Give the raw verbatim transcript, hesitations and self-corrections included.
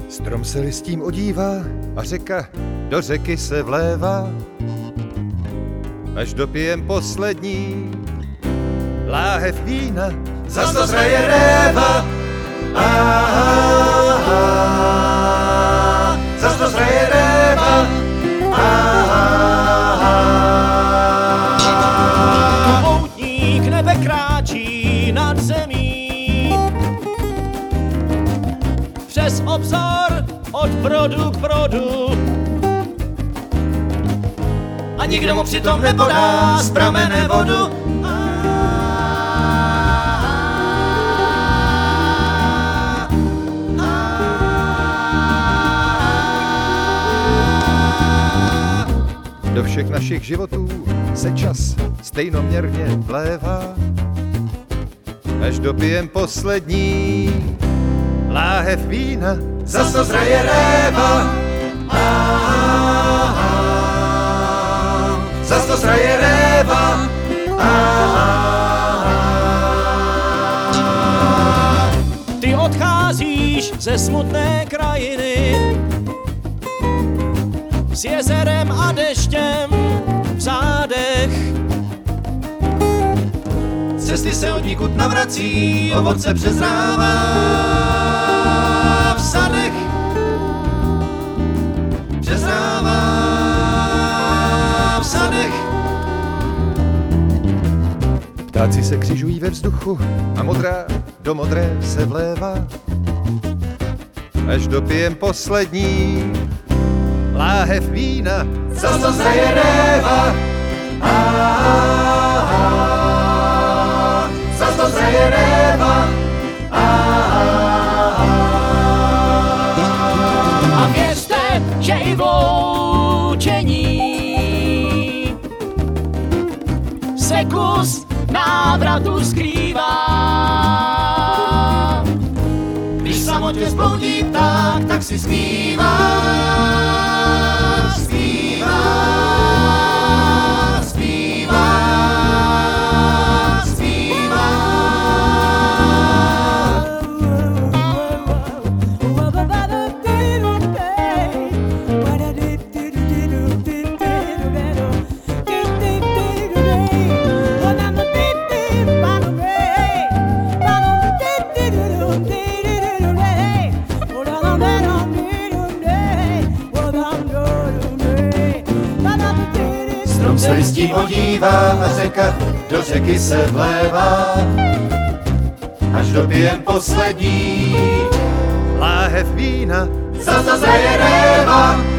Strom se listím odívá a řeka do řeky se vlévá. Až dopijem poslední láhev vína, zas to zraje réva. Aha, zas to zraje réva. Poutník nebe kráčí nad zemí, přes obzor od brodu k brodu. A nikdo mu přitom nepodá z pramene vodu. Do všech našich životů se čas stejnoměrně vlévá. Až dopijem poslední láhev vína, zas to zraje réva. Zas to zraje réva. Ty odcházíš ze smutné krajiny s jezerem a deštěm v zádech. Cesty se od nikud navrací, ovoce přezrává v sadech. Přezrává v sadech. Ptáci se křižují ve vzduchu a modrá do modré se vlévá. Až dopijem poslední láhev vína, zas to zraje réva. Zas to zraje réva. A věřte, že i v loučení se kus návratu skrývá. Když samotně zbloudí pták, tak si zpívá. Zpívá, zpívá, zpívá. Strom se listí odívá a řeka do řeky se vlévá. Až dopijem poslední láhev vína, zas to zraje réva.